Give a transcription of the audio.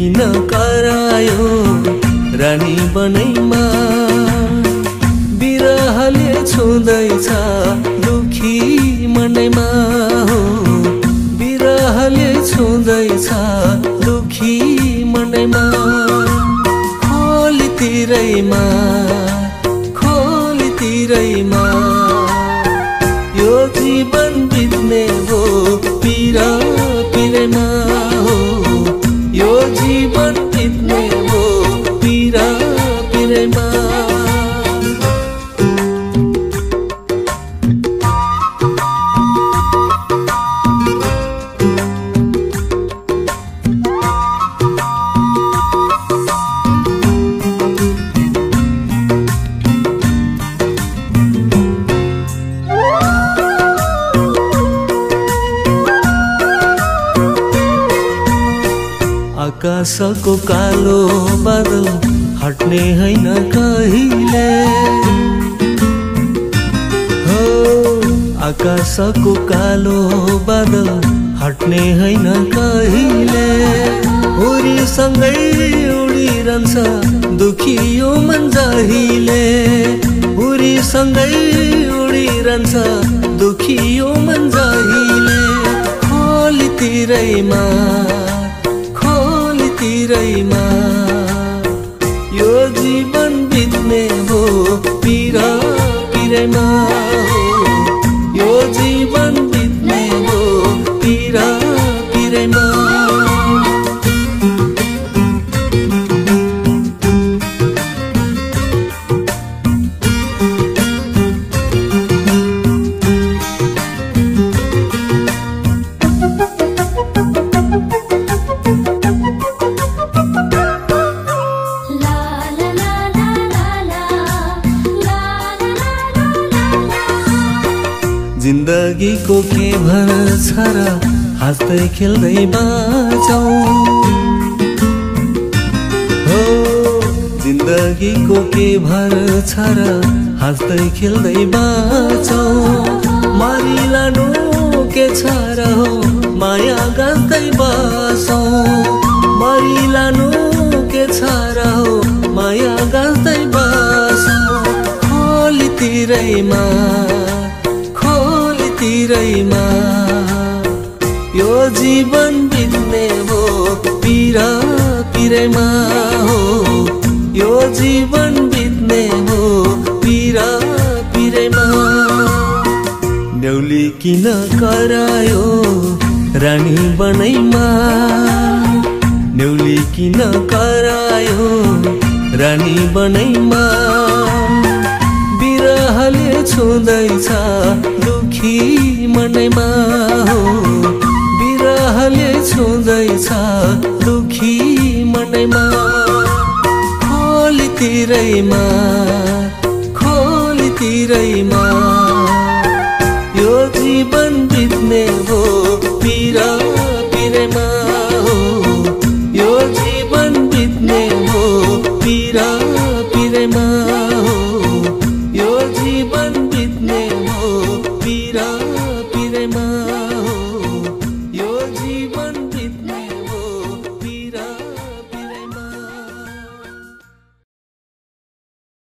किन करायो रानी बनैमा बिरहले छुँदैछ दुखी मनैमा हो बिरहले छुँदैछ दुखी मनैमा खोलीतिरैमा खोलीतिरैमा यो जीवन बित्ने हो पिरा पिरैमा हो यो जीवन बित्ने हो पिरा पिरैमा आकाशको कालो बादल हट्ने हैन कहिले हो आकाशको कालो बादल हट्ने हैन कहिले हुरीसँगै उडिरहन्छ दुखी यो मन जहिले हुरीसँगै उडिरहन्छ दुखी यो मन जहिले खोलीतिरैमा तिरैमा यो जीवन बित्ने हो पिरा पिरैमा हो यो जीवन बित्ने हो पिरा पिरैमा जिन्दगीको के भरोसा र हाँस्दै खेल्दै बाँचौँ हो जिन्दगीको के भरोसा र हाँस्दै खेल्दै बाँचौँ मारिलानु के छ र हो माया गाँच्दै बसौँ मारिलानु के छ र हो माया गाँच्दै बसौँ खोलीतिरैमा तिरैमा यो जीवन बित्ने हो पिरा पिरैमा हो यो जीवन बित्ने हो पिरा पिरैमा न्याउली किन करायो रानी बनैमा न्याउली किन करायो रानी बनैमा बिरहले छुँदैछ दुखी मनैमा हो बिरहले छुँदैछ दुखी मनैमा खोलीतिरैमा खोलीतिरैमा यो जीवन बित्ने हो पिरा पिरैमा हो यो जीवन बित्ने हो पिरा पिरैमा